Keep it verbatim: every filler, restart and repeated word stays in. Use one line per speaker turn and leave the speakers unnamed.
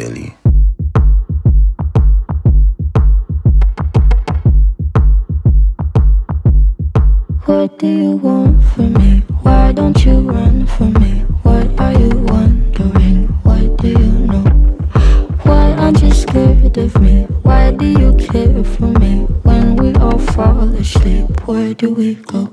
belly.
What do you want from me? Why don't you run from me? What are you wondering? What do you know? Why aren't you scared of me? Why do you care for me? When we all fall asleep, where do we go?